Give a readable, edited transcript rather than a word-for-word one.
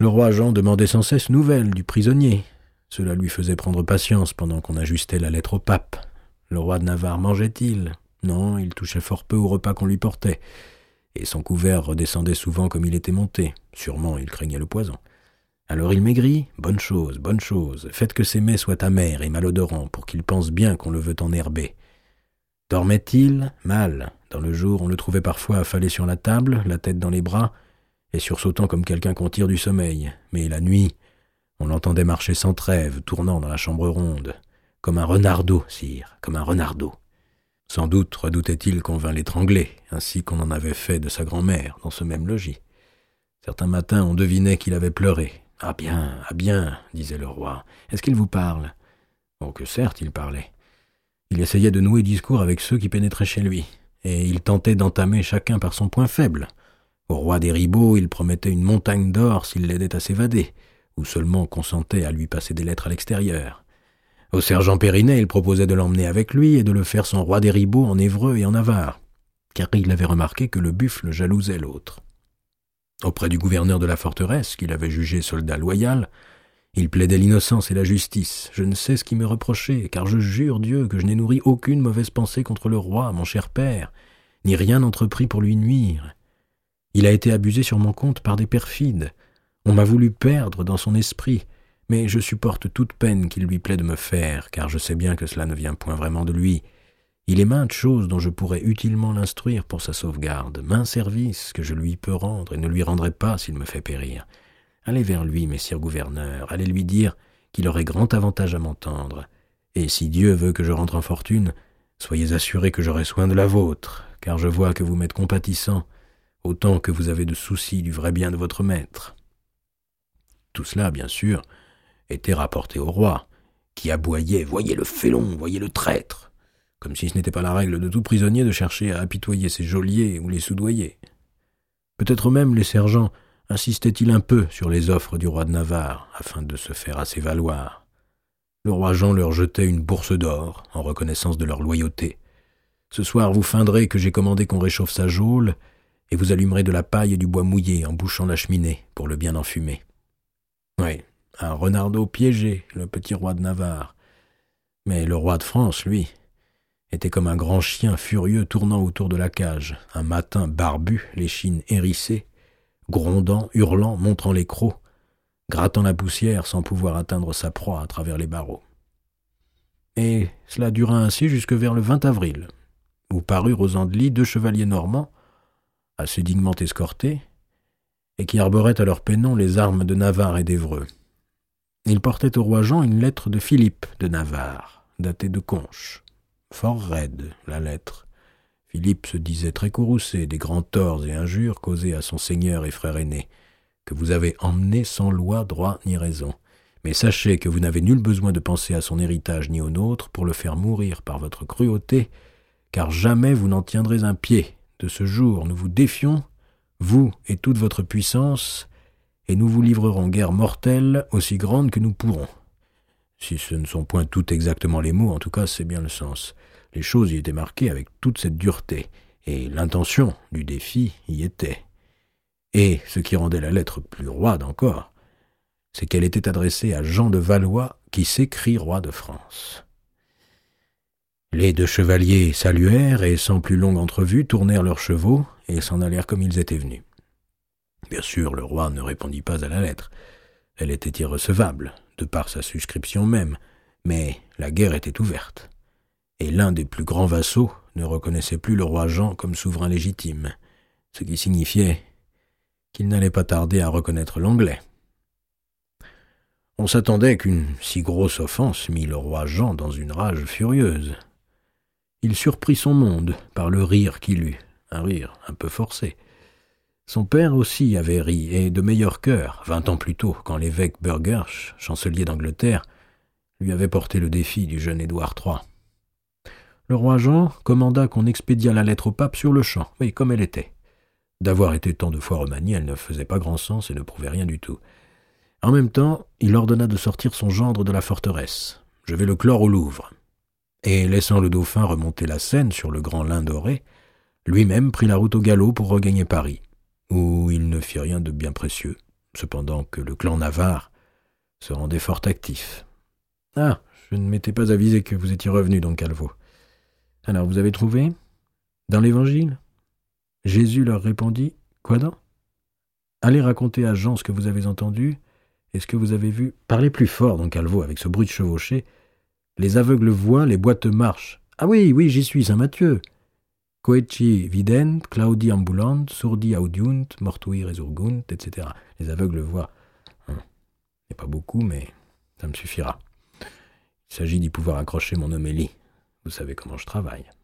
Le roi Jean demandait sans cesse nouvelles du prisonnier. Cela lui faisait prendre patience pendant qu'on ajustait la lettre au pape. Le roi de Navarre mangeait-il? Non, il touchait fort peu au repas qu'on lui portait, et son couvert redescendait souvent comme il était monté. Sûrement, il craignait le poison. Alors il maigrit? Bonne chose, bonne chose. Faites que ses mets soient amers et malodorants, pour qu'il pense bien qu'on le veut enherber. Dormait-il? Mal. Dans le jour, on le trouvait parfois affalé sur la table, la tête dans les bras, et sursautant comme quelqu'un qu'on tire du sommeil. Mais la nuit, on l'entendait marcher sans trêve, tournant dans la chambre ronde. Comme un renardeau, sire, comme un renardeau. Sans doute redoutait-il qu'on vînt l'étrangler, ainsi qu'on en avait fait de sa grand-mère, dans ce même logis. Certains matins, on devinait qu'il avait pleuré. « Ah bien, disait le roi. Est-ce qu'il vous parle ?» Oh, que certes, il parlait. Il essayait de nouer discours avec ceux qui pénétraient chez lui, et il tentait d'entamer chacun par son point faible. Au roi des ribauds, il promettait une montagne d'or s'il l'aidait à s'évader, ou seulement consentait à lui passer des lettres à l'extérieur. Au sergent Périnet, il proposait de l'emmener avec lui et de le faire son roi des ribauds en Évreux et en Navarre, car il avait remarqué que le buffle jalousait l'autre. Auprès du gouverneur de la forteresse, qu'il avait jugé soldat loyal, il plaidait l'innocence et la justice. Je ne sais ce qui me reprochait, car je jure Dieu que je n'ai nourri aucune mauvaise pensée contre le roi, mon cher père, ni rien entrepris pour lui nuire. Il a été abusé sur mon compte par des perfides. On m'a voulu perdre dans son esprit, mais je supporte toute peine qu'il lui plaît de me faire, car je sais bien que cela ne vient point vraiment de lui. Il est maintes choses dont je pourrais utilement l'instruire pour sa sauvegarde, maints services que je lui peux rendre et ne lui rendrai pas s'il me fait périr. Allez vers lui, messire gouverneur, allez lui dire qu'il aurait grand avantage à m'entendre. Et si Dieu veut que je rentre en fortune, soyez assurés que j'aurai soin de la vôtre, car je vois que vous m'êtes compatissant, autant que vous avez de soucis du vrai bien de votre maître. » Tout cela, bien sûr, était rapporté au roi, qui aboyait « Voyez le félon, voyez le traître !» comme si ce n'était pas la règle de tout prisonnier de chercher à apitoyer ses geôliers ou les soudoyer. Peut-être même les sergents insistait-il un peu sur les offres du roi de Navarre, afin de se faire assez valoir. Le roi Jean leur jetait une bourse d'or, en reconnaissance de leur loyauté. « Ce soir, vous feindrez que j'ai commandé qu'on réchauffe sa geôle, et vous allumerez de la paille et du bois mouillé en bouchant la cheminée, pour le bien enfumer. » Oui, un renardeau piégé, le petit roi de Navarre. Mais le roi de France, lui, était comme un grand chien furieux tournant autour de la cage, un mâtin barbu, l'échine hérissée, grondant, hurlant, montrant les crocs, grattant la poussière sans pouvoir atteindre sa proie à travers les barreaux. Et cela dura ainsi jusque vers le 20 avril, où parurent aux Andelys 2 chevaliers normands, assez dignement escortés, et qui arboraient à leur pennon les armes de Navarre et d'Évreux. Ils portaient au roi Jean une lettre de Philippe de Navarre, datée de Conches. Fort raide, la lettre. Philippe se disait très courroucé des grands torts et injures causés à son seigneur et frère aîné, que vous avez emmené sans loi, droit ni raison. Mais sachez que vous n'avez nul besoin de penser à son héritage ni au nôtre pour le faire mourir par votre cruauté, car jamais vous n'en tiendrez un pied. De ce jour, nous vous défions, vous et toute votre puissance, et nous vous livrerons guerre mortelle aussi grande que nous pourrons. Si ce ne sont point tout exactement les mots, en tout cas c'est bien le sens. Les choses y étaient marquées avec toute cette dureté, et l'intention du défi y était. Et ce qui rendait la lettre plus roide encore, c'est qu'elle était adressée à Jean de Valois, qui s'écrit roi de France. Les 2 chevaliers saluèrent, et sans plus longue entrevue, tournèrent leurs chevaux, et s'en allèrent comme ils étaient venus. Bien sûr, le roi ne répondit pas à la lettre. Elle était irrecevable, de par sa suscription même, mais la guerre était ouverte, et l'un des plus grands vassaux ne reconnaissait plus le roi Jean comme souverain légitime, ce qui signifiait qu'il n'allait pas tarder à reconnaître l'Anglais. On s'attendait qu'une si grosse offense mit le roi Jean dans une rage furieuse. Il surprit son monde par le rire qu'il eut, un rire un peu forcé. Son père aussi avait ri, et de meilleur cœur, 20 ans plus tôt, quand l'évêque Burghersh, chancelier d'Angleterre, lui avait porté le défi du jeune Édouard III. Le roi Jean commanda qu'on expédiât la lettre au pape sur le champ, oui, comme elle était. D'avoir été tant de fois remaniée, elle ne faisait pas grand sens et ne prouvait rien du tout. En même temps, il ordonna de sortir son gendre de la forteresse. « Je vais le clore au Louvre. » Et, laissant le dauphin remonter la Seine sur le grand lin doré, lui-même prit la route au galop pour regagner Paris, où il ne fit rien de bien précieux. cependant que le clan Navarre se rendait fort actif. « Ah, je ne m'étais pas avisé que vous étiez revenu, Don Calvo. Alors, vous avez trouvé? Dans l'Évangile ?» Jésus leur répondit, « Quoi donc? Allez raconter à Jean ce que vous avez entendu et ce que vous avez vu. Parlez plus fort, Don Calvo, avec ce bruit de chevauché. Les aveugles voient, les boiteux marchent. Ah oui, oui, j'y suis, Saint Matthieu. Coeci vident, claudi ambulant, surdi audiunt, mortui resurgunt, etc. Les aveugles voient. Il n'y a pas beaucoup, mais ça me suffira. Il s'agit d'y pouvoir accrocher mon homélie. Vous savez comment je travaille.